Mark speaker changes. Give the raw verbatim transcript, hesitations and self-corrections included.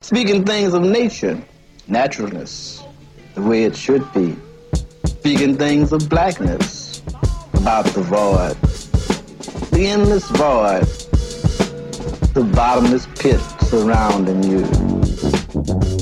Speaker 1: Speaking things of nature, naturalness, the way it should be. Speaking things of blackness, about the void, the endless void, the bottomless pit surrounding you.